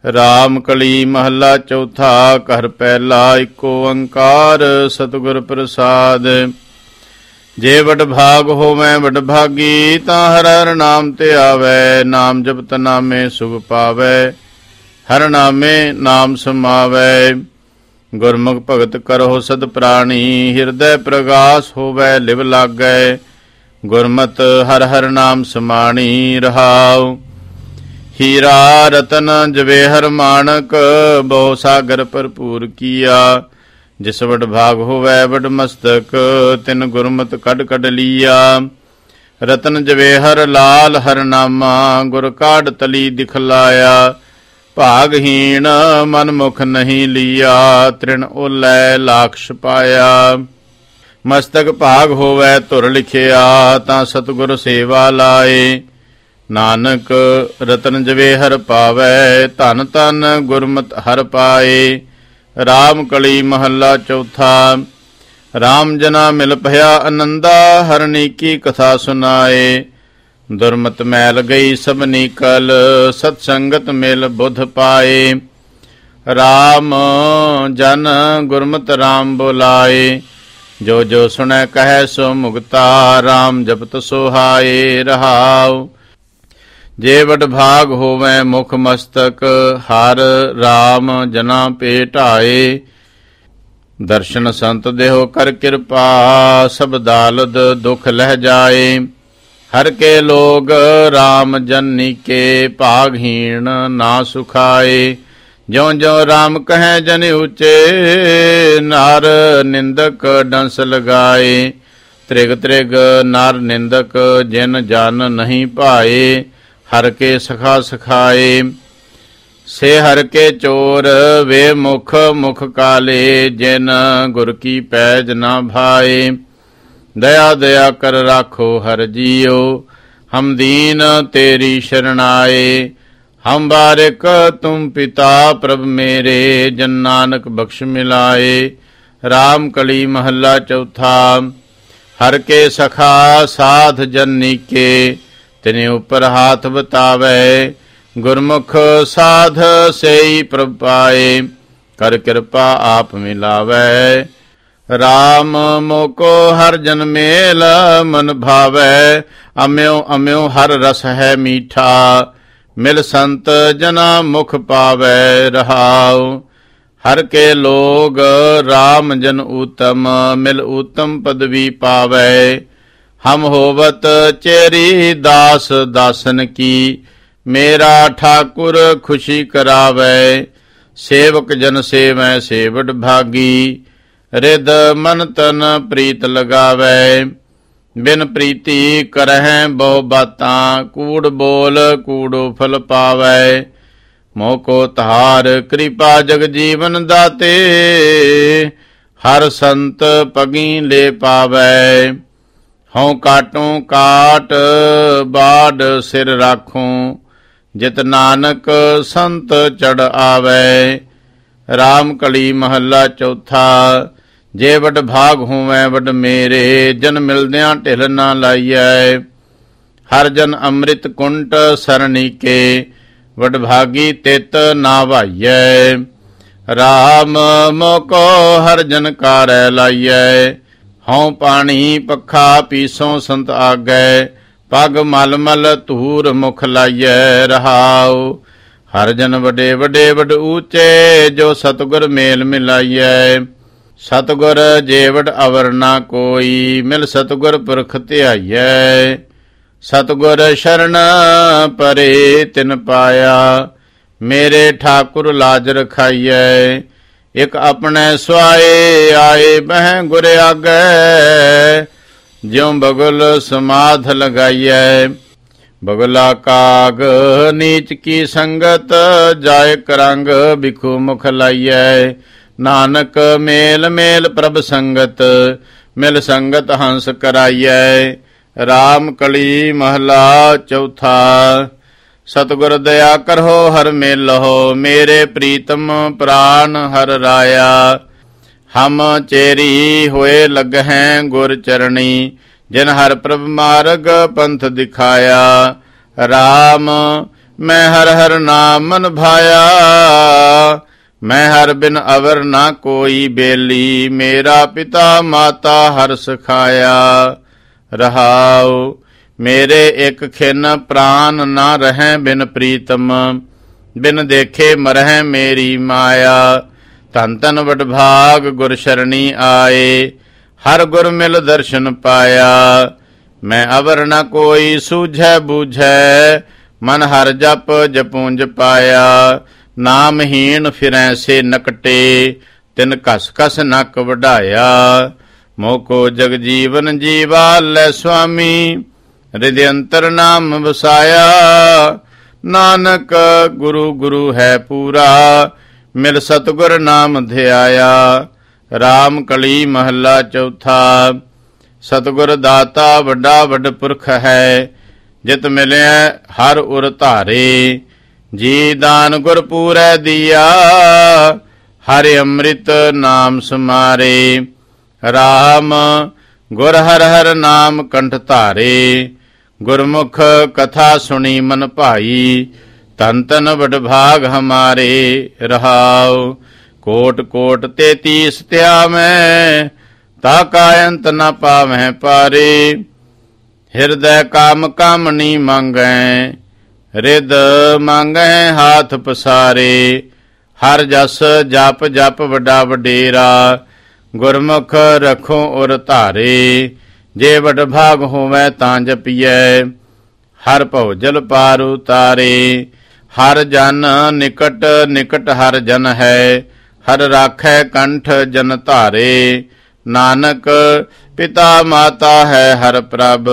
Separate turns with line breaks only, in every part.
ਰਾਮ ਕਲੀ ਮਹੱਲਾ ਚੌਥਾ। ਘਰ ਪਹਿਲਾ ਏਕੋ ਓੰਕਾਰ ਸਤਿਗੁਰ ਪ੍ਰਸਾਦਿ। ਜੇ ਵਡ ਭਾਗ ਹੋਵੈ ਵਡ ਭਾਗੀ, ਤਾਂ ਹਰਿ ਹਰਿ ਨਾਮ ਤੇ ਆਵੈ। ਨਾਮ ਜਪਤ ਨਾਮੇ ਸੁਖ ਪਾਵੈ, ਹਰਿ ਨਾਮੇ ਨਾਮ ਸਮਾਵੈ। ਗੁਰਮੁਖ ਭਗਤ ਕਰਹੁ ਸਦ ਪ੍ਰਾਣੀ, ਹਿਰਦੈ ਪ੍ਰਗਾਸ ਹੋਵੈ ਲਿਵ ਲਾਗੈ। ਗੁਰਮਤਿ ਹਰਿ ਹਰਿ ਨਾਮ ਸਮਾਣੀ ਰਹਾਉ। ਹੀਰਾ ਰਤਨ ਜਵੇਹਰ ਮਾਣਕ, ਬਹੁ ਸਾਗਰ ਭਰਪੂਰ ਕੀਆ। ਜਿਸ ਵਡ ਭਾਗ ਹੋਵੈ ਵਡ ਮਸਤਕ, ਤਿਨ ਗੁਰਮਤਿ ਕੱਢ ਕੱਢ ਲੀਆ। ਰਤਨ ਜਵੇਹਰ ਲਾਲ ਹਰਿ ਨਾਮਾ, ਗੁਰ ਕਾਢ ਤਲੀ ਦਿਖਲਾਇਆ। ਭਾਗਹੀਣ ਮਨ ਮੁਖ ਨਹੀਂ ਲੀਆ, ਤ੍ਰਿਣ ਓਲੈ ਲਾਖਸ਼ ਪਾਇਆ। ਮਸਤਕ ਭਾਗ ਹੋਵੈ ਧੁਰ ਲਿਖਿਆ, ਤਾਂ ਸਤਿਗੁਰ ਸੇਵਾ ਲਾਏ। ਨਾਨਕ ਰਤਨ ਜਵੇਹਰ ਪਾਵੈ, ਧਨ ਧਨ ਗੁਰਮਤਿ ਹਰਿ ਪਾਏ। ਰਾਮ ਕਲੀ ਮਹੱਲਾ ਚੌਥਾ। ਰਾਮ ਜਨਾ ਮਿਲ ਭਇਆ ਆਨੰਦਾ, ਹਰਿ ਨੀਕੀ ਕਥਾ ਸੁਨਾਏ। ਦੁਰਮਤ ਮੈਲ ਗਈ ਸਭ ਨੀਕਲ, ਸਤ ਸੰਗਤ ਮਿਲ ਬੁੱਧ ਪਾਏ। ਰਾਮ ਜਨ ਗੁਰਮਤਿ ਰਾਮ ਬੁਲਾਏ, ਜੋ ਜੋ ਸੁਣੈ ਕਹੈ ਸੋ ਮੁਕਤਾ। ਰਾਮ ਜਪਤ ਸੁਹਾਏ ਰਹਾਉ। ਜੇ ਵਡ ਭਾਗ ਹੋਵੈ ਮੁਖ ਮਸਤਕ, ਹਰ ਰਾਮ ਜਨਾ ਭੇਟਾਏ। ਦਰਸ਼ਨ ਸੰਤ ਦੇਹੁ ਕਰ ਕਿਰਪਾ, ਸਭ ਦਾਲਦ ਦੁਖ ਲਹਿ ਜਾਏ। ਹਰ ਕੇ ਲੋਗ ਰਾਮ ਜਨੀ ਕੇ, ਭਾਗਹੀਣ ਨਾ ਸੁਖਾਏ। ਜਿਉ ਜਿਉ ਰਾਮ ਕਹੈ ਜਨ ਉਚੇ, ਨਰ ਨਿੰਦਕ ਡੰਸ ਲਗਾਏ। ਤ੍ਰਿਗ ਤ੍ਰਿਗ ਨਰ ਨਿੰਦਕ, ਜਿਨ ਜਨ ਨਹੀਂ ਭਾਏ। ਹਰ ਕੇ ਸਖਾ ਸਖਾਏ। ਸੇ ਹਰ ਕੇ ਚੋਰ ਵੇ ਮੁਖ ਮੁਖ ਕਾਲੇ, ਜਿਨ ਗੁਰ ਕੀ ਪੈਜ ਨਾ ਭਾਏ। ਦਇਆ ਦਇਆ ਕਰ ਰਾਖੋ ਹਰਿ ਜੀਓ, ਹਮ ਦੀਨ ਤੇਰੀ ਸ਼ਰਣਾਏ। ਹਮ ਬਾਰਿਕ ਤੁਮ ਪਿਤਾ ਪ੍ਰਭ ਮੇਰੇ, ਜਨ ਨਾਨਕ ਬਖਸ਼ ਮਿਲਾਏ। ਰਾਮ ਕਲੀ ਮਹੱਲਾ ਚੌਥਾ। ਹਰ ਕੇ ਸਖਾ ਸਾਧ ਜਨੀ ਕੇ, ਤਿਨੇ ਉਪਰ ਹਾਥ ਬਤਾਵੈ। ਗੁਰਮੁਖ ਸਾਧ ਸਈ ਪ੍ਰਭ ਪਾਏ, ਕਰ ਕਿਰਪਾ ਆਪ ਮਿਲਾਵੈ। ਰਾਮ ਮੋਕੋ ਹਰ ਜਨ ਮੇਲ, ਮਨ ਭਾਵੈ। ਅਮਿਓ ਅਮਿਓ ਹਰ ਰਸ ਹੈ ਮੀਠਾ, ਮਿਲ ਸੰਤ ਜਨਾ ਮੁਖ ਪਾਵੈ ਰਹਾਉ। ਹਰ ਕੇ ਲੋਗ ਰਾਮ ਜਨ ਊਤਮ, ਮਿਲ ਊਤਮ ਪਦਵੀ ਪਾਵੈ। ਹਮ ਹੋਵਤ ਚੇਰੀ ਦਾਸ ਦਾਸਨ ਕੀ, ਮੇਰਾ ਠਾਕੁਰ ਖੁਸ਼ੀ ਕਰਾਵੈ। ਸੇਵਕ ਜਨ ਸੇਵੈ ਸੇਵਡ ਭਾਗੀ, ਰਿਦ ਮਨ ਤਨ ਪ੍ਰੀਤ ਲਗਾਵੈ। ਬਿਨ ਪ੍ਰੀਤੀ ਕਰਹਿ ਬਹੁ ਬਾਤਾਂ, ਕੂੜ ਬੋਲ ਕੂੜੋ ਫਲ ਪਾਵੈ। ਮੋਹ ਕੋ ਤਹਾਰ ਕਿਰਪਾ ਜਗ ਜੀਵਨ ਦਾਤੇ, ਹਰ ਸੰਤ ਪਗੀ ਲੈ ਪਾਵੈ। ਹਉ ਕਾਟੋਂ ਕਾਟ ਬਾੜ ਸਿਰ ਰਾਖੋਂ, ਜਿਤ ਨਾਨਕ ਸੰਤ ਚੜ ਆਵੈ। ਰਾਮ ਕਲੀ ਮਹੱਲਾ ਚੌਥਾ। ਜੇ ਵਡ ਭਾਗ ਹੋਵੈ ਵਡ ਮੇਰੇ, ਜਨ ਮਿਲਦਿਆਂ ਢਿਲ ਨਾ ਲਾਈਐ। ਹਰ ਜਨ ਅੰਮ੍ਰਿਤ ਕੁੰਟ ਸਰਣੀ ਕੇ, ਵਡ ਭਾਗੀ ਤਿਤ ਨਾ ਭਾਈਐ। ਰਾਮ ਮੋਕੋ ਹਰ ਜਨ ਕਾਰੈ ਲਾਈਐ। ਹਉ ਪਾਣੀ ਪੱਖਾ ਪੀਸੋਂ ਸੰਤ ਆਗੈ, ਪਗ ਮਲ ਮਲ ਧੂਰ ਮੁਖ ਲਾਈਐ ਰਹਾਉ। ਹਰ ਜਨ ਵਡੇ ਵਡੇ ਵਡ ਊਚੇ, ਜੋ ਸਤਿਗੁਰ ਮੇਲ ਮਿਲਾਈਐ। ਸਤਿਗੁਰ ਜੇ ਵਡ ਅਵਰ ਨਾ ਕੋਈ, ਮਿਲ ਸਤਿਗੁਰ ਪੁਰਖ ਧਿਆਈਐ। ਸਤਿਗੁਰ ਸ਼ਰਨ ਪਰੇ ਤਿਨ ਪਾਇਆ, ਮੇਰੇ ਠਾਕੁਰ ਲਾਜ ਰਖਾਈਐ। ਇਕ ਆਪਣੇ ਸੁਆਏ ਆਏ, ਬਹਿ ਗੁਰ ਆਗੈ। ਜਿਉ ਬਗੁਲ ਸਮਾਧ ਲਗਾਈਐ। ਬਗੁਲਾ ਕਾਗ ਨੀਚ ਕੀ ਸੰਗਤ, ਜਾਇ ਕਰੰਗ ਬਿਖੂ ਮੁਖ ਲਾਈਐ। ਨਾਨਕ ਮੇਲ ਮੇਲ ਪ੍ਰਭ ਸੰਗਤ, ਮਿਲ ਸੰਗਤ ਹੰਸ ਕਰਾਈਐ। ਰਾਮ ਕਲੀ ਮਹਲਾ ਚੌਥਾ। ਸਤਿਗੁਰ ਦਇਆ ਕਰਹੁ ਹਰ ਮੇਲਹੁ, ਮੇਰੇ ਪ੍ਰੀਤਮ ਪ੍ਰਾਨ ਹਰ ਰਾਇਆ। ਹਮ ਚੇਰੀ ਹੋਏ ਲੱਗਹਿ ਗੁਰ ਚਰਣੀ, ਜਿਨ ਹਰ ਪ੍ਰਭ ਮਾਰਗ ਪੰਥ ਦਿਖਾਇਆ। ਰਾਮ मैं हर हर नाम मन भाया। मैं हर बिन अवर ना कोई बेली, मेरा पिता माता हर सखाया। रहाओ मेरे एक खिन प्राण ना रहें बिन प्रीतम, बिन देखे मरह मेरी माया। धन धन वडभाग गुर शरणी आए, हर गुर मिल दर्शन पाया। मैं अवर न कोई सूझै बूझै, मन हर जप जपूंज पाया। नामहीन फिरै से नकटे, तिन कस कस नक वढाया। मोको जग जीवन जीवा लै स्वामी, हृदय अंतर नाम वसाया। नानक गुरु गुरु है पूरा, मिल सतगुर नाम ध्याया। राम कली महला चौथा। सतगुर दाता वड्डा वड पुरख है, जित मिले हर उर धारे। जी दान गुर पूरै दिया, हरि अमृत नाम समारे। राम गुर हर हर नाम कंठ धारे, गुरमुख कथा सुनी मन भाई। तन तन वडभाग हमारे। रहाओ कोट कोट 33 त्यामें, ताका अंत न पावै पारे। हृदय काम कामनी मांगै, रिद मांगै हाथ पसारे। हर जस जप जप वड्डा वडेरा, गुरमुख रखो उर धारे। जे वडभाग होवै तां जपियै, हर भवजल पार उतारे। हर जन निकट निकट हर जन है, हर राखै कंठ जन धारे। नानक पिता माता है हर प्रभ,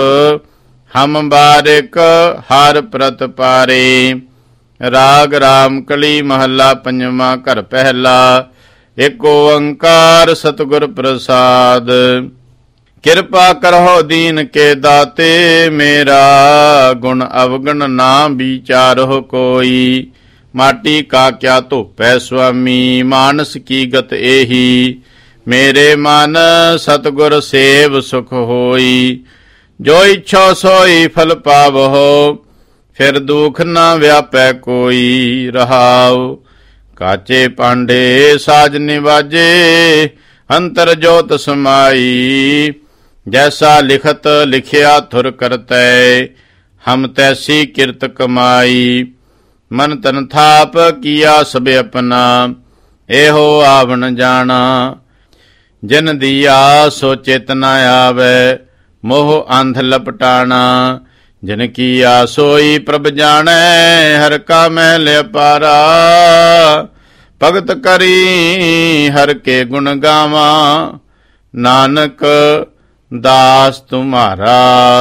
हम बारिक हर प्रत पारे। राग राम कली महला पंजवा घर पहला। एक ओंकार सतगुर प्रसाद। किरपा करहो दीन के दाते, मेरा गुण अवगुण ना विचारो कोई। माटी का क्या धोपै स्वामी, मानस की गत एही। मेरे मन सतगुर सेव सुख होई, जो इच्छो सोई फल पावहो। फिर दुख न व्यापै कोई। रहाओ काचे पांडे साज निवाजे, अंतर जोत समाई। जैसा लिखत लिखिया थुर करतै, हम तैसी किरत कमाई। मन तन थाप किया सब अपना, एहो आवण जाना। जिन दिया सो चेतना आवे, मोह अंध लपटाना। जिन किया सोई प्रभ जानै, हर का मैल अपारा। भगत करी हर के गुण गावा, नानक दास तुम्हारा।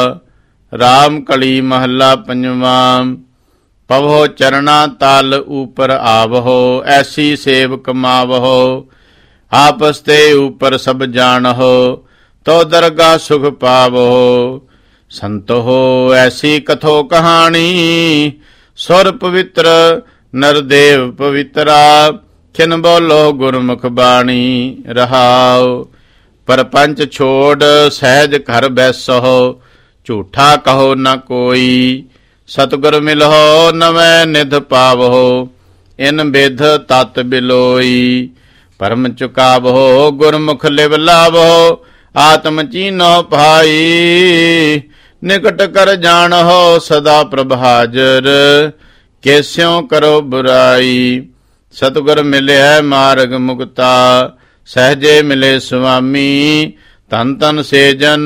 राम कली महला पंजवा। पवो चरना तल ऊपर आवहो, ऐसी सेव कमावहो। आपस ते ऊपर सब जानहो, तो दरगाह सुख पावहो। संत हो ऐसी कथो कहानी, सुर पवित्र नरदेव पवित्रा। खिन बोलो गुरमुख बाणी। रहाओ परपंच छोड़ सहज घर बैसहो, झूठा कहो न कोई। सतगुर मिलहो नवै निध पावहो, इन बिध तत बिलोई। परम चुकावहो गुरमुख लिव लावहो, आत्म चीनो भाई। निकट कर जानहो सदा प्रभ हाजर, कैस्यों करो बुराई। सतगुर मिले मार्ग मुक्ता, सहजे मिले स्वामी। तन तन से जन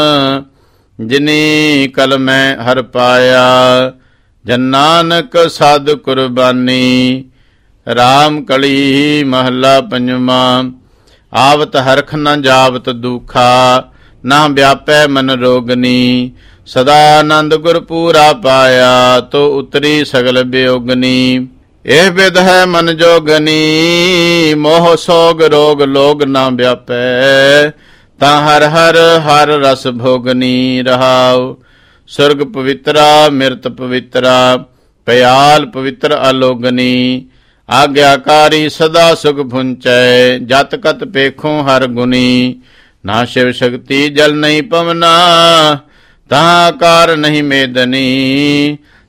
जिनी कल मैं हर पाया। जन नानक साधु कुर्बानी। राम कली महला पंजवा। आवत हरख न जावत दुखा, ना व्यापै मन रोगनी। सदा आनंद गुर पूरा पाया, तो उतरी सगल वियोगनी। एह विध है मन जोगनी, मोह सोग रोग लोग ना व्यापै। ता हर हर हर रस भोगनी। रहाओ स्वर्ग पवित्रा मिर्त पवित्रा, पयाल पवित्र अलोगनी। आज्ञाकारी सदा सुख भुंचै, जत कत पेखों हर गुनी। ना शिव शक्ति जल नहीं पवना, तहाँ कार नहीं मेदनी।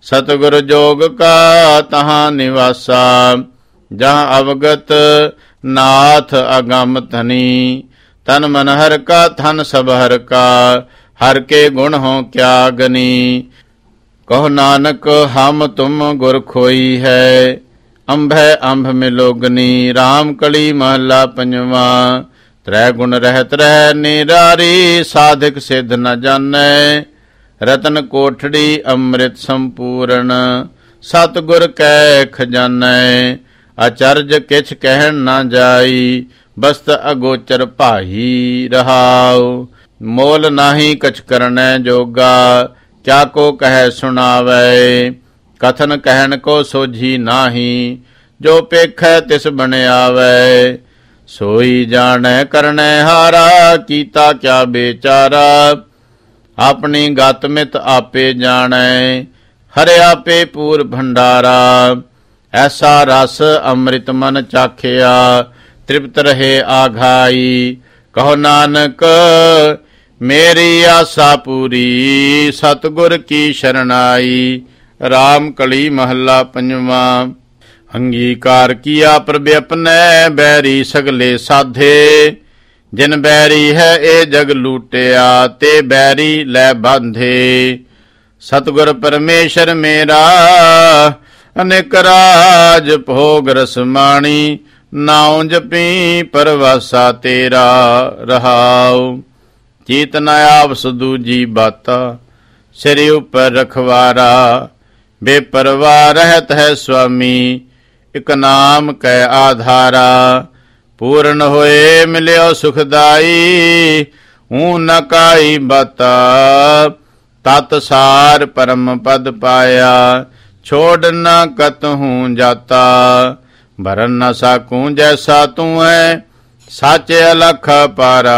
सतगुर जोग का तहाँ निवासा। जहाँ अवगत नाथ अगम धनी, तन मन हर का थन सब हर का, हर के गुण हो क्या गनी। कहो नानक हम तुम गुर खोई है, अंभै अंभ मिलोगनी। राम कली महला पंजवा। त्रै गुण रहत रह निरारी, साधिक सिद्ध न जानै। रतन कोठड़ी अमृत संपूर्ण, सतगुर कै खजानै। अचरज किछ कहन न जाई, बस्त अगोचर भाई रहाओ। मोल नाही कछ करनै जोगा, क्या को कह सुनावै। कथन कहन को सोझी नाही, जो पेखै तिस बन आवै। सोई जानै करनै हारा, कीता क्या बेचारा। अपनी गत मित आपे जानै, हरे आपे पूर भंडारा। ऐसा रस अमृत मन चाखिया, तृप्त रहे आघाई। कहो नानक मेरी आशा पूरी, सतगुर की शरणाई। राम कली महला पंजवा। अंगीकार किया प्रभु अपने, बैरी सगले साधे। जिन बैरी है ए जग लूटिया, ते बैरी लै बांधे। सतगुर परमेश्वर मेरा, अनेक राज भोग रसमाणी। नाਉ जपी परवासा तेरा रहाओ। चीत न आपस दूजी बाता, सिर उपर रखवारा। बेपरवाह रहत है स्वामी, इक नाम कै आधारा। पूर्ण होए मिलियो सुखदाई, ऊँ न काई बाता। तत सार परम पद पाया, छोड़ न कतहूँ जाता। भरन न साकूं जैसा तू है, साचे अलख पारा।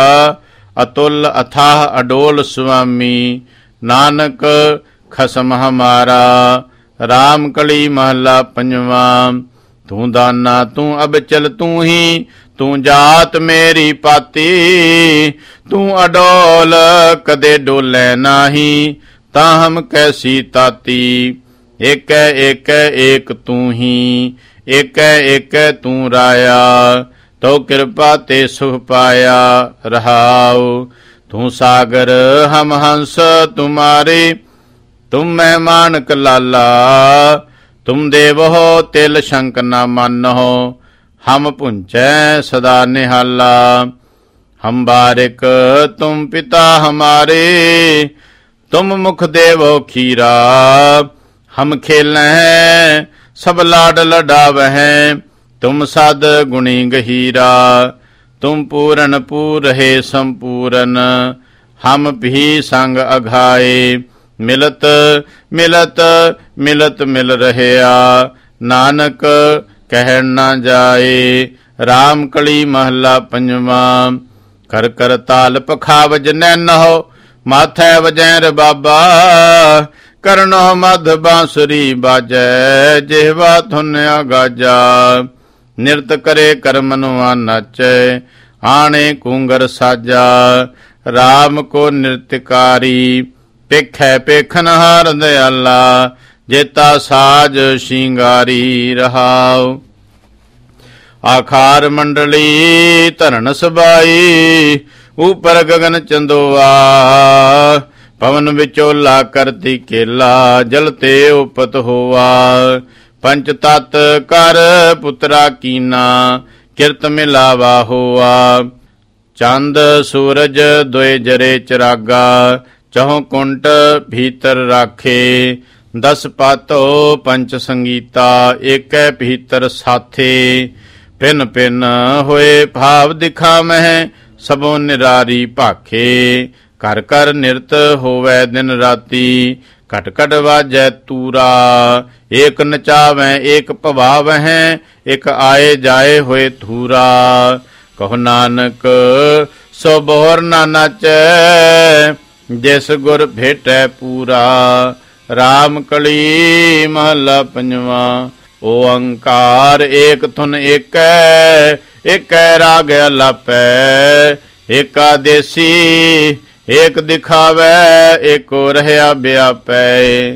अतुल अथाह अडोल स्वामी, नानक खसम हमारा। राम कली महला पंजवा। तू दाना तू अब चल तू ही, तू जात मेरी पाती। तू अडोल कदे डोले नाही, ताहम कैसी ताती। एक एक एक तू ही, एक एक तू राया। तो कृपा ते सुख पाया रहाओ। तू सागर हम हंस तुम्हारे, तुम मेहमान कलाला। तुम देव हो तिल शंक न मानो, हम पुंचै सदा निहाला। हम बारिक तुम पिता हमारे, तुम मुख देवो खीरा। हम खेलें सब लाड लडावह, तुम सद गुणी गहीरा। तुम पूरन पूर है संपूरन, हम भी संग अघाए। मिलत मिलत मिलत मिल रहया, नानक कह न जाए। राम कली महला पंजवा। कर कर ताल पखावज नैन हो, माथे वजैर बाबा। करनो मध बांसुरी बाजै, जिहवा धुन्या गाजा। निरत करे कर मनुआ नाचै, आणे कूंगर साजा। राम को नृत्यकारी, पेखै पेखनहार दयाला। जेता साज शिंगारी रहाओ। आखार मंडली धरन सबाई, ऊपर गगन चंदोआ। पवन विचोला करती केला, जलते उपत होआ। पंच तत कर पुत्रा कीना, किरत मिलावा होआ। चंद सूरज दोए जरे चिरागा, चहों कुंट भीतर राखे। 10 पातो पंच संगीता, एक भीतर साथे। पिन पिन होए भाव दिखावह, सबों निरारी भाखे। कर कर निरत होवै दिन राती, कट कट वाजै तूरा। एक नचावै एक पवावह, एक आए जाए होए धूरा। कहो नानक सो बोहर ना नाचै, जिस गुर भेटै पूरा। राम कली महला पंजवा। ओंकार एक धुन एकै, एकै राग अलापै। एका देसी एक दिखावै, एको रहया व्यापै।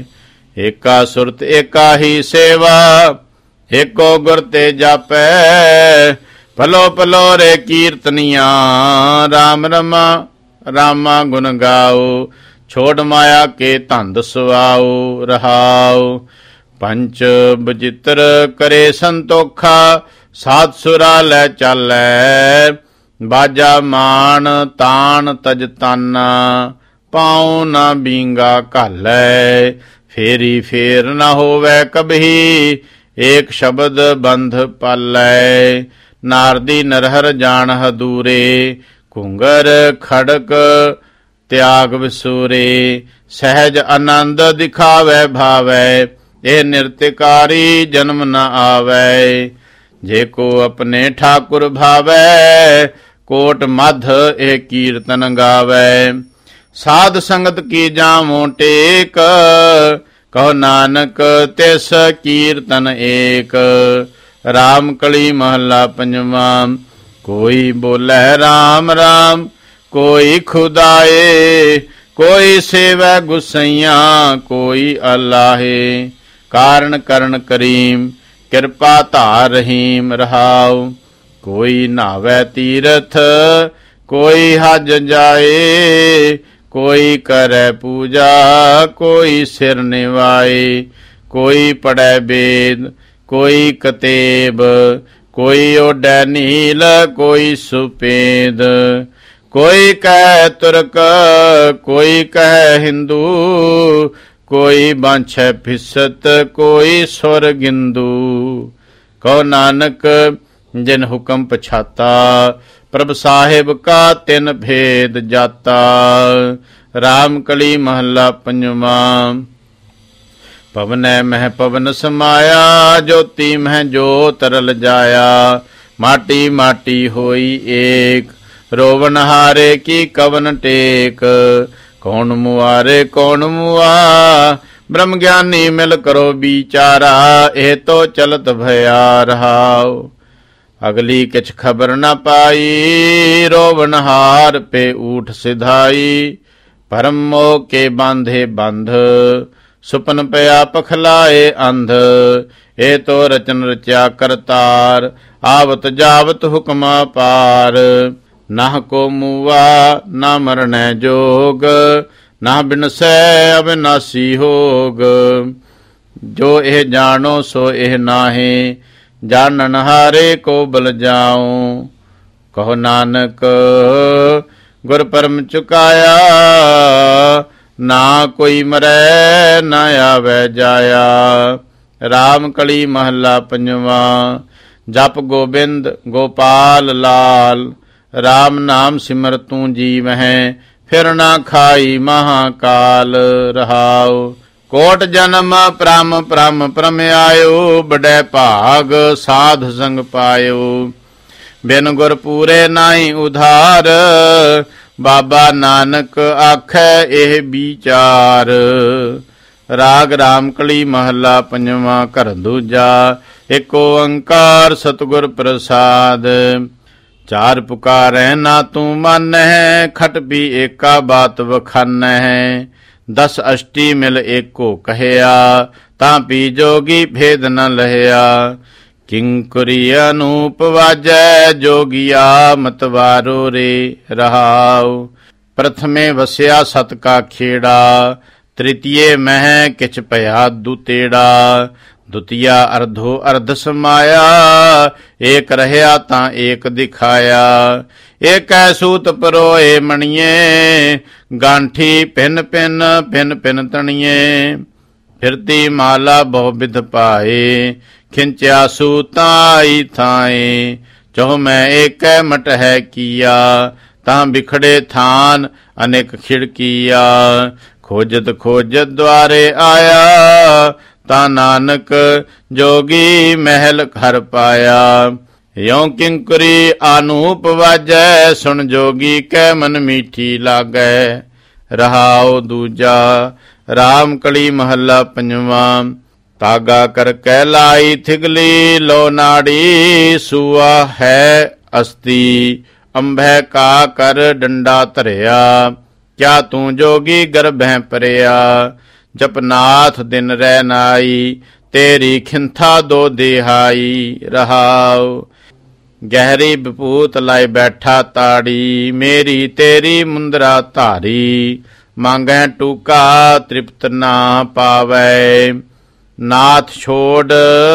ਏਕਾ ਸੁਰਤ ਏਕਾ ਹੀ ਸੇਵਾ, ਏਕੋ ਗੁਰ ਤੇ ਜਾਪੈ। ਪਲੋ ਪਲੋ ਰੇ ਕੀਰਤਨੀਆਂ, ਰਾਮ ਰਮਾ ਰਾਮਾ ਗੁਣ ਗਾਓ। ਛੋੜ ਮਾਇਆ ਕੇ ਧੰਦ ਸੁਆਓ, ਰਹਾਓ। ਪੰਚ ਬਚਿੱਤਰ ਕਰੇ ਸੰਤੋਖਾ, ਸਾਧ ਸੁਰਾ ਲੈ ਚਾਲੈ। ਬਾਜਾ ਮਾਨ ਤਾਣ ਤਜ ਤਾਨਾ, ਪਾਉ ਨਾ ਬੀਂਗਾ ਘਾਲੈ। ਫੇਰੀ ਫੇਰ ਨਾ ਹੋਵੈ ਕਬਹੀ, ਏਕ ਸ਼ਬਦ ਬੰਧ ਪਾਲੈ। ਨਾਰਦੀ ਨਰਹਰ ਜਾਣਹ ਦੂਰੇ, ਘੁੰਗਰ ਖੜਕ ਤਿਆਗ ਵਿਸੂਰੇ। ਸਹਿਜ ਆਨੰਦ ਦਿਖਾਵੈ ਭਾਵੈ, ਇਹ ਨਿਰਤਕਾਰੀ ਜਨਮ ਨ ਆਵੈ। ਜੇ ਕੋ ਆਪਣੇ ਠਾਕੁਰ ਭਾਵੈ, ਕੋਟ ਮਧ ਇਹ ਕੀਰਤਨ ਗਾਵੈ। ਸਾਧ ਸੰਗਤ ਕੀ ਜਾਮੋ ਟੇਕ, ਕਹੋ ਨਾਨਕ ਤਿਸ ਕੀਰਤਨ ਏਕ। ਰਾਮ ਕਲੀ ਮਹੱਲਾ ਪੰਜਵਾਂ। ਕੋਈ ਬੋਲੇ ਰਾਮ ਰਾਮ, ਕੋਈ ਖੁਦਾਏ। ਕੋਈ ਸੇਵੈ ਗੁਸਈਆਂ, ਕੋਈ ਅਲਾਹੇ। ਕਾਰਨ ਕਰਨ ਕਰੀਮ, ਕਿਰਪਾ ਧਾਰ ਰਹੀਮ, ਰਹਾਉ। ਕੋਈ ਨਾਵੈ ਤੀਰਥ, ਕੋਈ ਹਜ ਜਾਏ। ਕੋਈ ਕਰੈ ਪੂਜਾ, ਕੋਈ ਸਿਰ ਨਿਵਾਏ। ਕੋਈ ਪੜੈ ਵੇਦ, ਕੋਈ ਕਤੇਬ। ਕੋਈ ਓਡੈ ਨੀਲ, ਕੋਈ ਸੁਪੇਦ। ਕੋਈ ਕਹਿ ਤੁਰਕ, ਕੋਈ ਕਹਿ ਹਿੰਦੂ। ਕੋਈ ਬਾਂਛੈ ਫਿਸਤ, ਕੋਈ ਸੁਰ ਗਿੰਦੂ। ਕਹੋ ਨਾਨਕ ਜਿਨ ਹੁਕਮ ਪਛਾਤਾ, ਪ੍ਰਭ ਸਾਹਿਬ ਕਾ ਤਿਨ ਭੇਦ ਜਾਤਾ। ਰਾਮ ਕਲੀ ਮਹੱਲਾ ਪੰਜਵਾਂ। ਪਵਨੈ ਮਹਿ ਪਵਨ ਸਮਾਇਆ, ਜੋਤੀ ਮਹਿ ਜੋਤ ਰਲ ਜਾਇਆ। ਮਾਟੀ ਮਾਟੀ ਹੋਈ ਏਕ, ਰੋਵਨ ਹਾਰੇ ਕੀ ਕਵਨ ਟੇਕ। ਕੌਣ ਮੁਆਰੇ ਕੌਣ ਮੁਆ, ਬ੍ਰਹਮ ਗਿਆਨੀ ਮਿਲ ਕਰੋ ਵਿਚਾਰਾ। ਇਹ ਤੋ ਚਲਤ ਭਇਆ ਰਹਾਉ। ਅਗਲੀ ਕਿਛ ਖਬਰ ਨ ਪਾਈ, ਰੋਵਨ ਹਾਰ ਪੇ ਊਠ ਸਿਧਾਈ। ਭਰਮ ਮੋਹ ਕੇ ਬਾਂਧੇ ਬੰਧ, ਸੁਪਨ ਪਿਆ ਪਖਲਾਏ ਅੰਧ। ਇਹ ਤੋ ਰਚਨ ਰਚਿਆ ਕਰਤਾਰ, ਆਵਤ ਜਾਵਤ ਹੁਕਮਾ ਪਾਰ। ਨਾਹ ਕੋ ਮੂਆ ਨਾ ਮਰਣੈ ਜੋਗ, ਨਾ ਬਿਨਸੈ ਅਬਿਨਾਸੀ ਹੋਗ। ਜੋ ਇਹ ਜਾਣੋ ਸੋ ਇਹ ਨਾਹੀ, ਜਾਣਨ ਹਾਰੇ ਕੋ ਬਲ ਜਾਉ। ਕਹੋ ਨਾਨਕ ਗੁਰ ਪਰਮ ਚੁਕਾਇਆ, ਨਾ ਕੋਈ ਮਰੈ ਨਾ ਆਵੈ ਜਾਇਆ। ਰਾਮ ਕਲੀ ਮਹੱਲਾ ਪੰਜਵਾਂ। ਜਪ ਗੋਬਿੰਦ ਗੋਪਾਲ ਲਾਲ, ਰਾਮ ਨਾਮ ਸਿਮਰ ਤੂੰ ਜੀਵਹਿ। ਫਿਰ ਨਾ ਖਾਈ ਮਹਾਕਾਲ, ਰਹਾਉ। ਕੋਟ ਜਨਮ ਪ੍ਰਮ ਪ੍ਰਮ ਪ੍ਰਮ ਆਇਓ, ਬੜੈ ਭਾਗ ਸਾਧ ਸੰਗ ਪਾਇਓ। ਬਿਨ ਗੁਰ ਪੂਰੇ ਨਾਹੀ ਉਧਾਰ, ਬਾਬਾ ਨਾਨਕ ਆਖੈ ਇਹ ਵਿਚਾਰ। ਰਾਗ ਰਾਮ ਕਲੀ ਮਹੱਲਾ ਪੰਜਵਾਂ। ਘਰ ਦੂਜਾ। ਏਕ ਓੰਕਾਰ ਸਤਿਗੁਰ ਪ੍ਰਸਾਦ, ਚਾਰ ਪੁਕਾਰੈ ਨਾ ਤੂੰ ਮਾਨਹਿ। ਖਟ ਵੀ ਏਕਾ ਬਾਤ ਵਖਾਨਹਿ, ਦਸ ਅਸ਼ਟੀ ਮਿਲ ਏਕੋ ਕਹਿਆ। ਤਾਂ ਪੀ ਜੋਗੀ ਭੇਦ ਨ ਲਹਿਆ। ਕਿੰਕਰੀ ਅਨੂਪ ਵਾਜੈ, ਜੋਗੀਆ ਮਤਵਾਰੋ ਰੇ, ਰਹਾਉ। ਪ੍ਰਥਮੇ ਵਸਿਆ ਸਤ ਕਾ ਖੇੜਾ, ਤ੍ਰਿਤੀਏ ਮਹਿ ਕਿਛ ਭਇਆ ਦੁਤੇੜਾ। ਦੁਤੀਆ ਅਰਧੋ ਅਰਧ ਸਮਾਇਆ, ਏਕ ਰਹਿਆ ਤਾਂ ਏਕ ਦਿਖਾਇਆ। ਏਕੈ ਸੂਤ ਪਰੋਏ ਮਣੀਏ, ਗਾਂਠੀ ਭਿੰਨ ਭਿੰਨ ਭਿੰਨ ਭਿੰਨ ਤਣੀਏ। ਫਿਰਤੀ ਮਾਲਾ ਬਹੁ ਬਿਧ ਪਾਏ, ਖਿੰਚਿਆ ਸੂਤਾਂ ਆਈ ਥਾਏ। ਚਹੁ ਮੈਂ ਏਕੈ ਮਟਹਿ ਕੀਆ, ਤਾਂ ਬਿਖੜੇ ਥਾਨ ਅਨੇਕ ਖਿੜਕੀਆ। ਖੋਜਤ ਖੋਜਤ ਦੁਆਰੇ ਆਇਆ, ਤਾਂ ਨਾਨਕ ਜੋਗੀ ਮਹਿਲ ਘਰ ਪਾਇਆ। ਯੋਂ ਕਿੰਕਰੀ ਆਨੂਪ ਵਾਜੈ, ਸੁਣ ਜੋਗੀ ਕੈ ਮਨ ਮੀਠੀ ਲਾਗੈ। ਰਹਾਉ ਦੂਜਾ। ਰਾਮ ਕਲੀ ਮਹੱਲਾ ਪੰਜਵਾਂ। ਤਾਗਾ ਕਰ ਕੈ ਲਾਈ ਥਿਗਲੀ, ਲੋ ਨਾੜੀ ਸੂਆ ਹੈ ਅਸਤੀ। ਅੰਭੈ ਕਾ ਕਰ ਡੰਡਾ ਧਰਿਆ, ਕਿਆ ਤੂੰ ਜੋਗੀ ਗਰਭੈ ਪਰਿਆ। ਜਪਨਾਥ ਦਿਨ ਰਹਿ ਨਾਈ, ਤੇਰੀ ਖਿੰਥਾ ਦੋ ਦਿਹਾਈ। ਰਹਾਉ ਗਹਿਰੀ ਵਿਭੂਤ ਲਾਇ ਬੈਠਾ ਤਾੜੀ, ਮੇਰੀ ਤੇਰੀ ਮੁੰਦਰਾ ਧਾਰੀ। ਮੰਗੈ ਟੂਕਾ ਤ੍ਰਿਪਤ ਨਾ ਪਾਵੈ, ਨਾਥ ਛੋੜ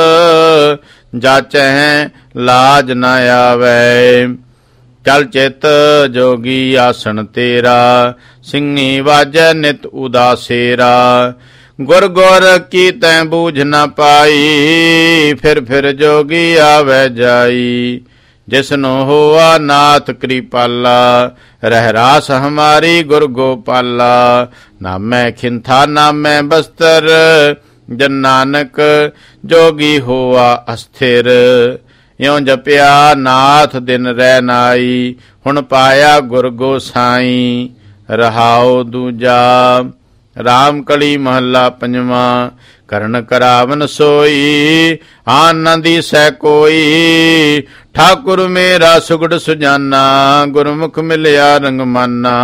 ਜਾਚੈ ਲਾਜ ਨ ਆਵੈ। ਚਲ ਚਿਤ ਜੋਗੀ ਆਸਣ ਤੇਰਾ, ਸਿੰਘੀ ਵਾਜੈ ਨਿਤ ਉਦਾਸੇਰਾ। ਗੁਰ ਗੁਰ ਕੀ ਤੈਂ ਬੂਝ ਨ ਪਾਈ, ਫਿਰ ਜੋਗੀ ਆਵੈ ਜਾਈ। ਜਿਸਨੋ ਹੋਆ ਨਾਥ ਕ੍ਰਿਪਾਲਾ, ਰਹਿ ਰਾਸ ਹਮਾਰੀ ਗੁਰ ਗੋਪਾਲਾ। ਨਾਮੈ ਖਿੰਥਾ ਨਾਮੈ ਬਸਤਰ, ਜਨ ਨਾਨਕ ਜੋਗੀ ਹੋਆ ਅਸਥਿਰ। ਇਉ ਜਪਿਆ ਨਾਥ ਦਿਨ ਰਹਿ ਨਾਈ, ਹੁਣ ਪਾਇਆ ਗੁਰ ਗੋਸਾਈ। ਰਹਾਉ ਦੂਜਾ ਰਾਮ ਕਲੀ ਮਹੱਲਾ ਪੰਜਵਾਂ। ਕਰਨ ਕਰਾਵਨ ਸੋਈ, ਆਨੰਦੀ ਸੈ ਕੋਈ। ਠਾਕੁਰ ਮੇਰਾ ਸੁਗੜ ਸੁਜਾਨਾ, ਗੁਰਮੁਖ ਮਿਲਿਆ ਰੰਗਮਾਨਾ।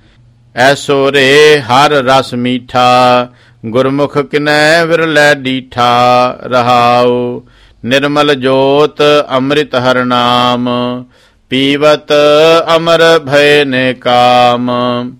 ਐਸੋ ਰੇ ਹਰ ਰਸ ਮੀਠਾ, ਗੁਰਮੁਖ ਕਿਨੈ ਵਿਰਲੇ ਡੀਠਾ। ਰਹਾਉ ਨਿਰਮਲ ਜੋਤ ਅੰਮ੍ਰਿਤ ਹਰ ਨਾਮ, ਪੀਵਤ ਅਮਰ ਭੈ ਨੇ ਕਾਮ।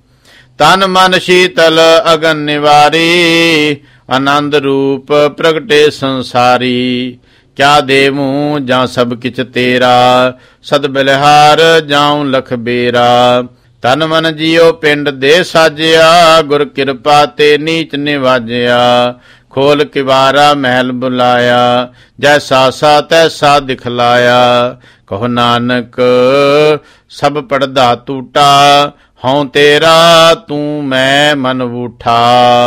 ਤਨ ਮਨ ਸ਼ੀਤਲ ਅਗਨ ਨਿਵਾਰੀ, ਆਨੰਦ ਰੂਪ ਪ੍ਰਗਟੇ ਸੰਸਾਰੀ। ਕਿਆ ਦੇਵੂੰ ਜਾਂ ਸਭ ਕਿਛ ਤੇਰਾ, ਸਦ ਬਲਿਹਾਰ ਜਾਉ ਲਖ ਬੇਰਾ। ਤਨ ਮਨ ਜੀਉ ਪਿੰਡ ਦੇ ਸਾਜਿਆ, ਗੁਰ ਕਿਰਪਾ ਤੇ ਨੀਚ ਨਿਵਾਜਿਆ। ਖੋਲ ਕਿਵਾਰਾ ਮਹਿਲ ਬੁਲਾਇਆ, ਜੈਸਾ ਸਾ ਤੈਸਾ ਦਿਖਲਾਇਆ। ਕਹੋ ਨਾਨਕ ਸਭ ਪੜਦਾ ਟੂਟਾ, ਹਉ ਤੇਰਾ ਤੂੰ ਮੈਂ ਮਨ ਵੂਠਾ।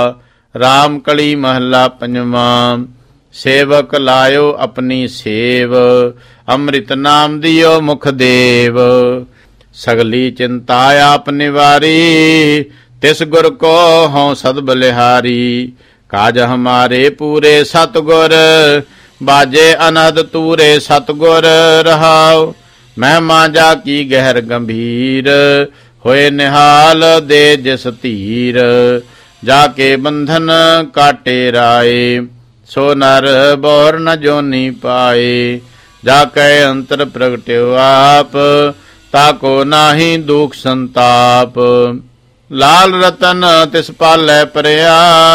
ਰਾਮ ਕਲੀ ਮਹੱਲਾ ਪੰਜਵਾਂ। ਸੇਵਕ ਲਾਇਓ ਆਪਣੀ ਸੇਵ, ਅੰਮ੍ਰਿਤ ਨਾਮ ਦਿਓ ਮੁਖ ਦੇਵ। ਸਗਲੀ ਚਿੰਤਾ ਆਪ ਨਿਵਾਰੀ, ਤਿਸ ਗੁਰ ਕੋ ਹਉ ਸਦ ਬਲਿਹਾਰੀ। ਕਾਜ ਹਮਾਰੇ ਪੂਰੇ ਸਤਗੁਰ, ਬਾਜੇ ਅਨਹਦ ਤੂਰੇ ਸਤਗੁਰ। ਰਹਾਉ ਮਹਿਮਾ ਜਾ ਕੀ ਗਹਿਰ ਗੰਭੀਰ, ਹੋਏ ਨਿਹਾਲ ਦੇ ਜਿਸ ਧੀਰ। ਜਾ ਕੇ ਬੰਧਨ ਕਾਟੇ ਰਾਏ, ਸੋ ਨਰ ਬੋਰ ਨ ਜੋਨੀ ਪਾਏ। ਜਾ ਕੇ ਅੰਤਰ ਪ੍ਰਗਟਿਓ ਆਪ, ਤਾਕੋ ਨਾਹੀ ਦੁਖ ਸੰਤਾਪ। ਲਾਲ ਰਤਨ ਤਿਸ ਪਾਲੈ ਪਰਿਆ,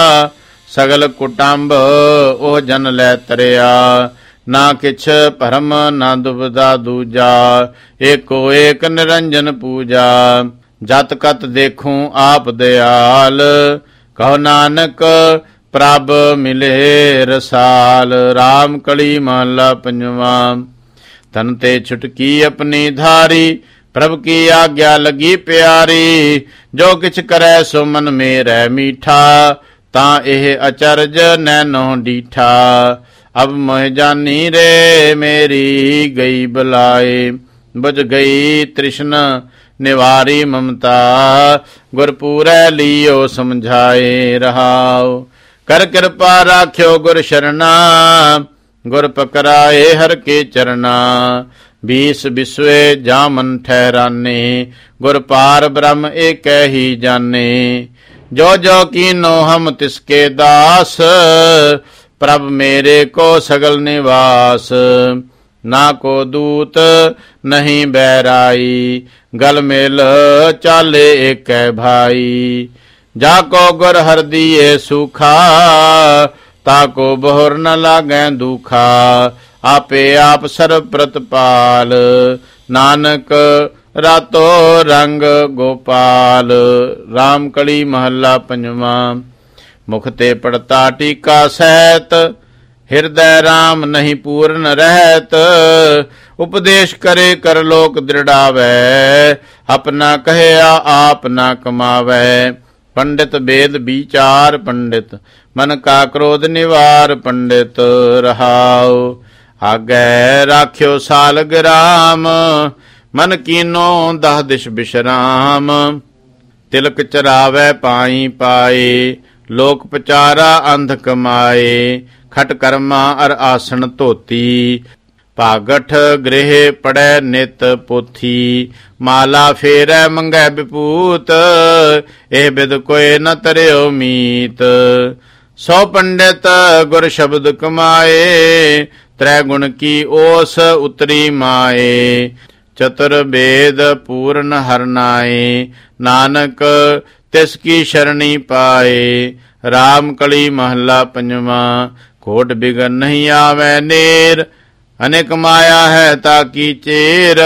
ਸਗਲ ਕੁਟੰਬ ਉਹ ਜਨ ਲੈ ਤਰਿਆ। ਨਾ ਕਿਛ ਭਰਮ ਨਾ ਦੁਬਦਾ ਦੂਜਾ, ਏਕੋ ਏਕ ਨਿਰੰਜਨ ਪੂਜਾ। ਜਤ ਕਤ ਦੇਖੂੰ ਆਪ ਦਿਆਲ, ਕਹੋ ਨਾਨਕ ਪ੍ਰਭ ਮਿਲੇ ਰਸਾਲ। ਰਾਮ ਕਲੀ ਮਹੱਲਾ ਪੰਜਵਾਂ। ਤਨ ਤੇ ਛੁਟਕੀ ਆਪਣੀ ਧਾਰੀ, ਪ੍ਰਭ ਕੀ ਆਗਿਆ ਲਗੀ ਪਿਆਰੀ। ਜੋ ਕਿਛ ਕਰੈ ਸੋ ਮਨ ਮੇਰੈ ਮੀਠਾ, ਤਾਂ ਇਹ ਅਚਰਜ ਨੈਨੋ ਡੀਠਾ। ਅਬ ਮੋਹ ਜਾਨੀ ਰੇ ਮੇਰੀ ਗਈ ਬੁਲਾਏ, ਬੁਝ ਗਈ ਤ੍ਰਿਸ਼ਨ ਨਿਵਾਰੀ ਮਮਤਾ। ਗੁਰ ਪੂਰੈ ਲੀਓ ਸਮਝਾਏ। ਰਹਾਉ ਕਰ ਕਿਰਪਾ ਰਾਖਿਓ ਗੁਰ ਸ਼ਰਨਾ, ਗੁਰ ਪਕਰਾਏ ਹਰ ਕੇ ਚਰਨਾ। ਬੀਸ ਬਿਸਵੇ ਜਾ ਮਨ ਠਹਿਰਾਨੇ, ਗੁਰ ਪਾਰ ਬ੍ਰਹਮ ਏਕੈ ਹੀ ਜਾਨੇ। ਜੋ ਜੋ ਕੀਨੋ ਹਮ ਤਿਸਕੇ ਦਾਸ, ਪ੍ਰਭ ਮੇਰੇ ਕੋ ਸਗਲ ਨਿਵਾਸ। ਨਾ ਕੋ ਦੂਤ ਨਹੀਂ ਬੈਰਾਈ, ਗਲ ਮਿਲ ਚਾਲੇ ਏਕੈ ਭਾਈ। ਜਾ ਕੋ ਗੁਰ ਹਰ ਦੀਏ ਸੁਖਾ, ਤਾਕੋ ਬਹੁਰ ਨ ਲਾਗੈ ਦੁਖਾ। ਆਪੇ ਆਪ ਸਰਬ ਪ੍ਰਤਪਾਲ, ਨਾਨਕ ਰਾਤੋ ਰੰਗ ਗੋਪਾਲ। ਰਾਮ ਕਲੀ ਮਹੱਲਾ ਪੰਜਵਾਂ। ਮੁਖ ਤੇ ਪੜਤਾ ਟੀਕਾ ਸਹਿਤ, ਹਿਰਦੈ ਰਾਮ ਨਹੀਂ ਪੂਰਨ ਰਹਿਤ। ਉਪਦੇਸ਼ ਕਰੇ ਕਰ ਲੋਕ ਦ੍ਰਿੜਾਵੈ, ਆਪਣਾ ਕਹਿਆ ਆਪ ਨਾ ਕਮਾਵੈ। ਪੰਡਿਤ ਵੇਦ ਵਿਚਾਰ ਪੰਡਿਤ, ਮਨ ਕਾ ਕ੍ਰੋਧ ਨਿਵਾਰ ਪੰਡਿਤ। ਰਹਾਉ ਆਗੈ ਰਾਖਿਓ ਸਾਲਗ ਰਾਮ, ਮਨ ਕੀਨੋ ਦਹ ਦਿਸ਼ ਬਿਸ਼ਰਾਮ। ਤਿਲਕ ਚਰਾਵੈ ਪਾਈ ਪਾਏ, ਲੋਕ ਪਚਾਰਾ ਅੰਧ ਕਮਾਏ। ਖਟ ਕਰਮਾ ਅਰ ਆਸਣ ਧੋਤੀ, ਭਾਗਠ ਗ੍ਰਹਿ ਪੜੈ ਨਿਤ ਪੋਥੀ, ਮਾਲਾ ਫੇਰੈ ਮੰਗੈ ਵਿਪੂਤ, ਇਹ ਬਿਦ ਕੋਇ ਨ ਤਰਿਓ ਮੀਤ। ਸੋ ਪੰਡਿਤ ਗੁਰ ਸ਼ਬਦ ਕਮਾਏ, ਤ੍ਰੈ ਗੁਣ ਕੀ ਓਸ ਉਤਰੀ ਮਾਏ। ਚਤੁਰ ਬੇਦ ਪੂਰਨ ਹਰਨਾਏ, ਨਾਨਕ ਤਿਸ ਕੀ ਸ਼ਰਣੀ ਪਾਏ। ਰਾਮ ਕਲੀ ਮਹੱਲਾ ਪੰਜਵਾਂ। ਕੋਟ ਬਿਗਨ ਨਹੀਂ ਆਵੈ ਨੇਰ, ਅਨੇਕ ਮਾਇਆ ਹੈ ਤਾਕੀ ਚੇਰ।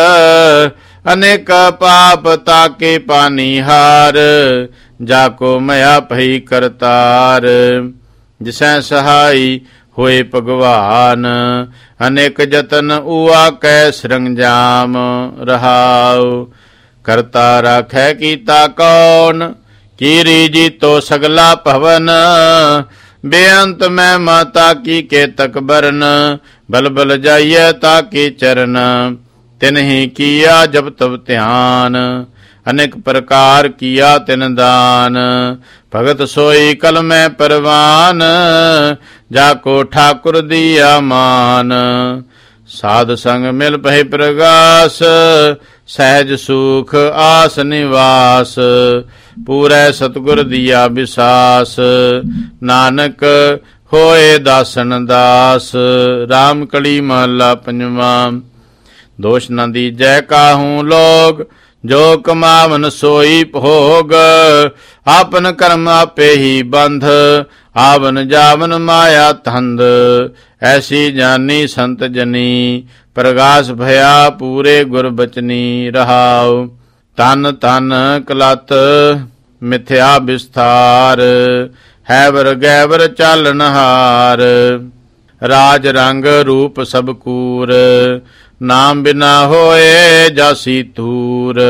ਅਨੇਕ ਪਾਪ ਤਾਕੇ ਪਾਨੀਹਾਰ, ਜਾ ਕੋ ਮਇਆ ਭਈ ਕਰਤਾਰ। ਜਿਸੈ ਸਹਾਈ ਹੋਏ ਭਗਵਾਨ, ਅਨੇਕ ਜਤਨ ਊਆ ਕੈ ਸਰੰਜਾਮ ਰਹਾਉ। ਕਰਤਾ ਰਾਖੈ ਕੀਤਾ ਕੌਣ, ਕੀਰੀ ਜੀਤੋ ਸਗਲਾ ਭਵਨ। ਬੇਅੰਤ ਮੈਂ ਮਾਤਾ ਕੀ ਕੇਤਕ ਬਰਨ, ਬਲ ਬਲ ਜਾਈਐ ਤਾਕੇ ਚਰਨ। ਤਿਨਹਿ ਕੀਆ ਜਬ ਤਬ ਧਿਆਨ, ਅਨੇਕ ਪ੍ਰਕਾਰ ਕੀਆ ਤਿਨ ਦਾਨ। ਭਗਤ ਸੋਈ ਕਲ ਮੈਂ ਪਰਵਾਨ, ਜਾ ਕੋ ਠਾਕੁਰ ਦੀਆ ਮਾਨ। ਸਾਧ ਸੰਗ ਮਿਲ ਭਇ ਪ੍ਰਗਾਸ, ਸਹਿਜ ਸੁਖ ਆਸ ਨਿਵਾਸ। ਪੂਰੈ ਸਤਿਗੁਰ ਦੀਆ ਵਿਸਾਸ, ਨਾਨਕ ਹੋਏ ਦਾਸਨ ਦਾਸ। ਰਾਮ ਕਲੀ ਮਹੱਲਾ ਪੰਜਵਾਂ। ਦੋਸ਼ ਨ ਦੀਜੈ ਕਾਹੂ ਲੋਗ, ਜੋ ਕਮਾਵਨ ਸੋਈ ਭੋਗ। ਆਪਨ ਕਰਮ ਆਪੇ ਹੀ ਬੰਧ, ਆਵਨ ਜਾਵਨ ਮਾਇਆ ਧੰਦ। ਐਸੀ ਜਾਨੀ ਸੰਤ ਜਨੀ, ਪ੍ਰਗਾਸ ਭਇਆ ਪੂਰੇ ਗੁਰ ਬਚਨੀ ਰਹਾਉ। ਤਨ ਤਨ ਕਲਤ ਮਿਥਿਆ ਵਿਸਥਾਰ, ਹੈਵਰ ਗੈਵਰ ਚਾਲਨਹਾਰ। ਰਾਜ ਰੰਗ ਰੂਪ ਸਭ ਕੂਰ, ਨਾਮ ਬਿਨਾ ਹੋਏ ਜਾਸੀ ਤੂਰ।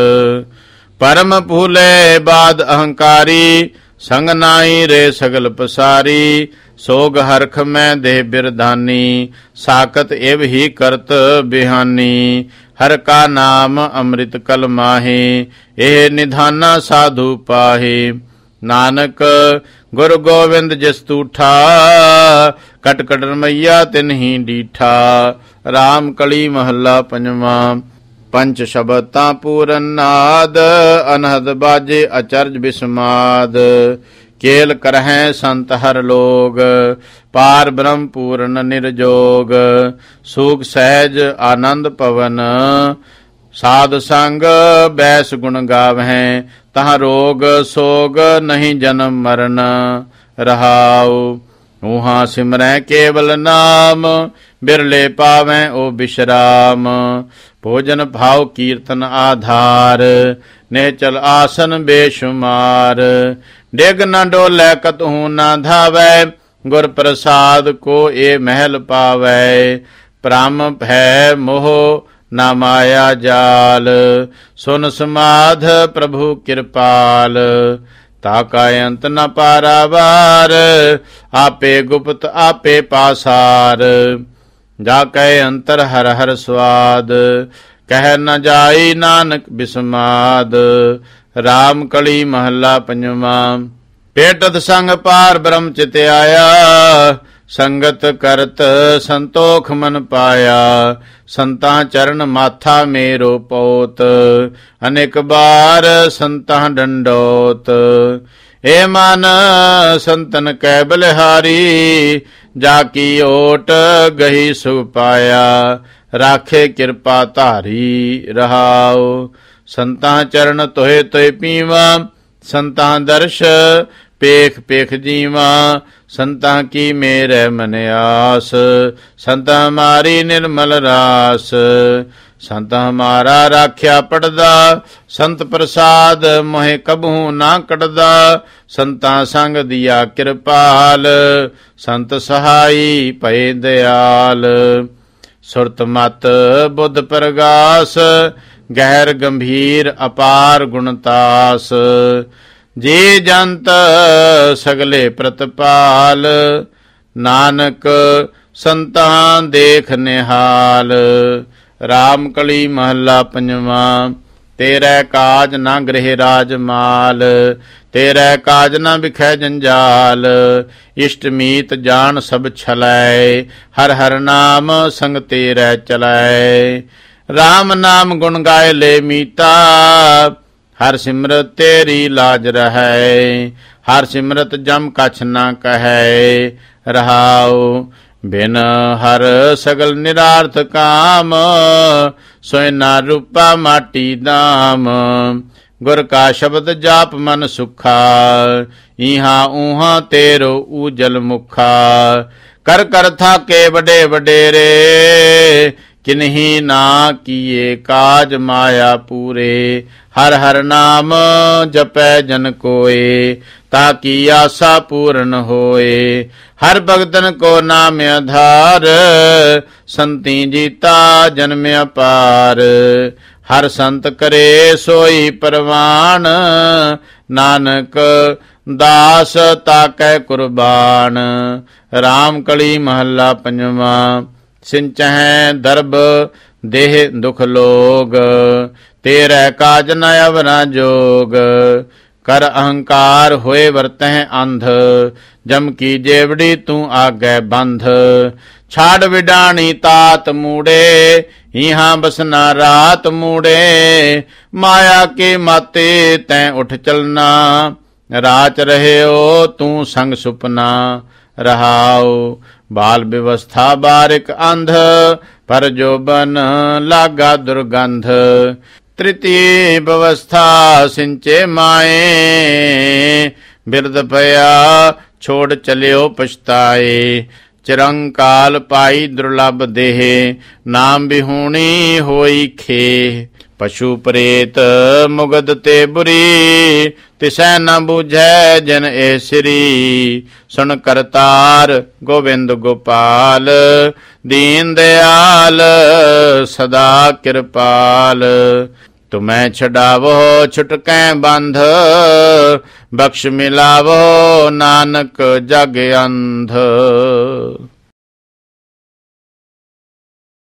ਪਰਮ ਭੂਲੇ ਬਾਦ ਅਹੰਕਾਰੀ, ਸੰਗ ਨਾਈ ਰੇ ਸਗਲ ਪਸਾਰੀ। ਸੋਗ ਹਰਖ ਮੈਂ ਦੇਹ ਬਿਰਧਾਨੀ, ਸਾਕਤ ਇਵ ਹੀ ਕਰਤ ਬਿਹਾਨੀ। ਹਰ ਕਾ ਨਾਮ ਅੰਮ੍ਰਿਤ ਕਲ ਮਾਹੇ, ਇਹ ਨਿਧਾਨਾ ਸਾਧੂ ਪਾਹੇ। ਨਾਨਕ ਗੁਰ ਗੋਵਿੰਦ ਜਿਸ ਤੂਠਾ, ਕਟ ਕਟ ਰਮਈਆ ਤਿਨਹੀ ਡੀਠਾ। ਰਾਮ ਕਲੀ ਮਹੱਲਾ ਪੰਜਵਾਂ। ਪੰਚ ਸ਼ਬਦਾਂ ਪੂਰਨ ਨਾਦ, ਅਨਹਦ ਬਾਜੇ ਅਚਰਜ ਬਿਸਮਾਦ। ਕੇਲ ਕਰਹਿ ਸੰਤ ਹਰ ਲੋਗ, ਪਾਰ ਬ੍ਰਹਮ ਪੂਰਨ ਨਿਰਜੋਗ। ਸੂਖ ਸਹਿਜ ਆਨੰਦ ਪਵਨ, ਸਾਧ ਸੰਗ ਬੈਸ ਗੁਣ ਗਾਵਹਿ। ਤਹਾਂ ਰੋਗ ਸੋਗ ਨਹੀਂ ਜਨਮ ਮਰਨ ਰਹਾਉ। ਉਹਾਂ ਸਿਮਰੈ ਕੇਵਲ ਨਾਮ, ਬਿਰਲੇ ਪਾਵੈ ਓ ਬਿਸ਼ਰਾਮ। ਭੋਜਨ ਭਾਉ ਕੀਰਤਨ ਆਧਾਰ, ਨਿਹਚਲ ਆਸਨ ਬੇਸ਼ੁਮਾਰ। ਡਿਗ ਨ ਡੋਲੇ ਕਤਹੂ ਨਾ ਧਾਵੈ, ਗੁਰ ਪ੍ਰਸਾਦ ਕੋ ਏ ਮਹਿਲ ਪਾਵੈ। ਭ੍ਰਮ ਭੈ ਮੋਹ ਨਾ ਮਾਇਆ ਜਾਲ, ਸੁਨ ਸਮਾਧ ਪ੍ਰਭੂ ਕਿਰਪਾਲ। ਤਾਕਾ ਅੰਤ ਨ ਪਾਰਾਵਾਰ, ਆਪੇ ਗੁਪਤ ਆਪੇ ਪਾਸਾਰ। ਜਾ ਕੈ ਅੰਤਰ ਹਰ ਹਰ ਸਵਾਦ, ਕਹਿ ਨ ਜਾਈ ਨਾਨਕ ਬਿਸਮਾਦ। ਰਾਮ ਕਲੀ ਮਹੱਲਾ ਪੰਜਵਾਂ। ਭੇਟਤ ਸੰਗ ਪਾਰ ਬ੍ਰਹਮ ਚਿਤ ਆਇਆ, ਸੰਗਤ ਕਰਤ ਸੰਤੋਖ ਮਨ ਪਾਇਆ। ਸੰਤਾਂ ਚਰਨ ਮਾਥਾ ਮੇਰੋ ਪੋਤ, ਅਨੇਕ ਬਾਰ ਸੰਤਾਂ ਡੰਡੋਤ। ਏ ਮਨ ਸੰਤਨ ਕੈ ਬਲਿਹਾਰੀ, ਜਾ ਕੀ ਓਟ ਗਹੀ ਸੁਖ ਪਾਇਆ। ਰਾਖੇ ਕਿਰਪਾ ਧਾਰੀ ਰਹਾਉ। ਸੰਤਾਂ ਚਰਨ ਤੋਏ ਤੋਏ ਪੀਵਾ, ਸੰਤਾਂ ਦਰਸ਼ ਪੇਖ ਪੇਖ ਜੀਵਾ। ਸੰਤਾਂ ਕੀ ਮੇਰੇ ਮਨ ਆਸ, ਸੰਤਾਂ ਮਾਰੀ ਨਿਰਮਲ ਰਾਸ। ਸੰਤ ਹਮਾਰਾ ਰਾਖਿਆ ਪੜਦਾ, ਸੰਤ ਪ੍ਰਸਾਦ ਮੋਹਿ ਕਬਹੂ ਨਾ ਕਟਦਾ। ਸੰਤਾਂ ਸੰਗ ਦੀਆ ਕਿਰਪਾਲ, ਸੰਤ ਸਹਾਈ ਭਏ ਦਿਆਲ। ਸੁਰਤ ਮਤ ਬੁੱਧ ਪ੍ਰਗਾਸ, ਗਹਿਰ ਗੰਭੀਰ ਅਪਾਰ ਗੁਣਤਾਸ। ਜੀ ਜੰਤ ਸਗਲੇ ਪ੍ਰਤਪਾਲ, ਨਾਨਕ ਸੰਤਾਂ ਦੇਖ ਨਿਹਾਲ। ਰਾਮ ਕਲੀ ਮਹੱਲਾ ਪੰਜਵਾਂ। तेरै काज न गृह राजमाल, तेरै काज न बिखै जंजाल। इष्ट मीत जान सब छलै, हर हर नाम संग तेरै चलै। राम नाम गुण गाय ले मीता, हर सिमरत तेरी लाज रहै। हर सिमरत जम कछ न कहै, रहाओ बिन हर सगल निरार्थ काम। सोय ना रूपा माटी दाम, गुर का शब्द जाप मन सुखा। इहाँ ऊहाँ तेरो ऊजल मुखा, कर कर थाके बड़े वडेरे। किन्ही ना किए काज माया पूरे, हर हर नाम जपै जन कोय। ताकि आशा पूर्ण होए, हर भगतन को नाम आधार। संती जीता जन्म अपार, हर संत करे सोई परवान। नानक दास ताकै कुर्बान। राम कली महला पंजवा। सिंचहै दरब देह दुख लोग, तेरै काज न अवरा जोग। कर अहंकार होए वर्तह अंध, जम की जेवड़ी तू आगे बंध। छाड़ विडाणी तात मूड़े, यहाँ बसना रात मूड़े। माया के माते तैं उठ चलना, राच रहे हो तू संग सुपना। रहाओ बाल व्यवस्था बारिक अंध, पर जो बन लागा दुर्गंध। तृतीय व्यवस्था सिंचे माए, बिरद पया छोड़ चलियो पछताए। चिरंकाल पाई दुर्लभ देह, नाम बिहूणी होई खे। पशु प्रेत मुगद ते बुरी, तिसै न बूझै जन ए श्री। सुन करतार गोविंद गोपाल, दीन दयाल सदा कृपाल। तुम्हें छड़ावो छुटकै बंध, बख्श मिलावो नानक जग अंध।